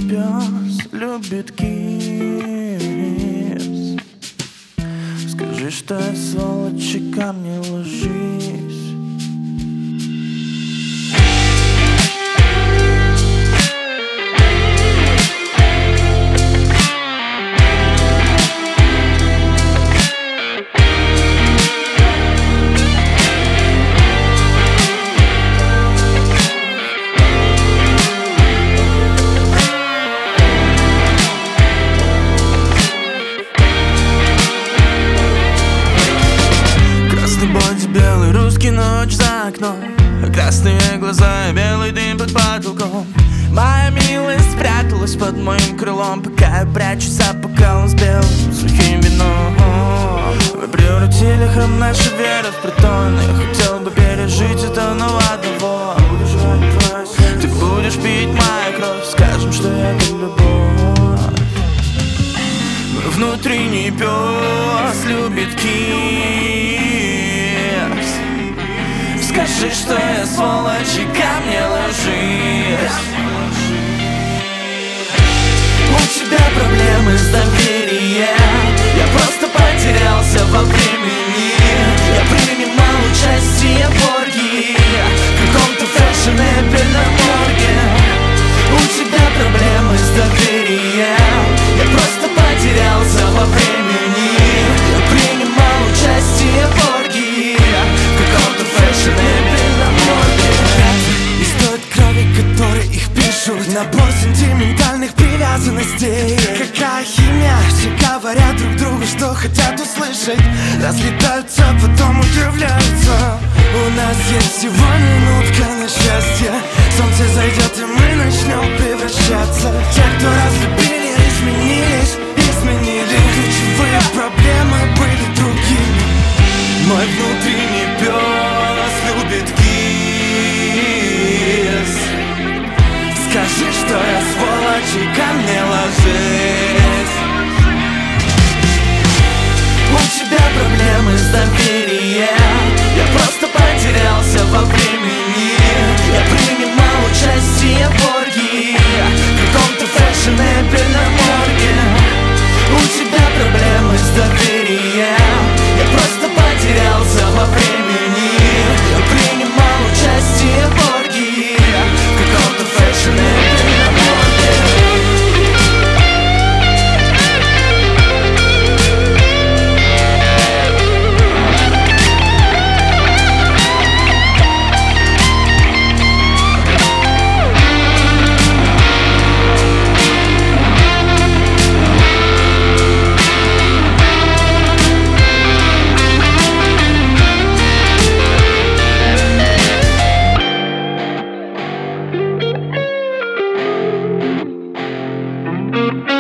пес любит кис. Скажи, что я сволочь, и ко мне ложись. Белый русский, ночь за окном, красные глаза и белый дым под потолком. Моя милость спряталась под моим крылом, пока я прячусь за бокалом с белым сухим вином. Вы превратили храм нашей веры в притон. Я хотел бы пережить это, но одного. Ты будешь пить мою кровь, скажем, что это любовь. Мой внутренний пес любит кис. Скажи, что я сволочь, и ко мне ложись. У тебя проблемы с доверием. Я просто потерялся во времени. Я принимал участие в оргии в каком-то фэшн-эпельном морге. У тебя проблемы с доверием. Я просто потерялся во времени. Я принимал участие в оргии в каком-то фэшн-эпельном морге. История крови, которые их пишут, набор сентиментальных привязанностей. Какая химия, все говорят друг другу, что хотят услышать. Разлетаются, потом удивляются. У нас есть всего минутка на счастье. Солнце зайдет, и мы начнем превращаться. Те, кто разлюбили, изменились, изменили. Ключевые проблемы были другими. Мой внутренний пес любит кис. Скажи, что я сволочь, и ко мне ложись. У тебя проблемы с доверием. Я просто потерялся во времени. Я принимал участие в оргии в каком-то фэшн-эпельном морге. У тебя проблемы с доверием. Я просто потерялся во времени. Я принимал участие в оргии в каком-то фэшн-эпельном морге. Thank you.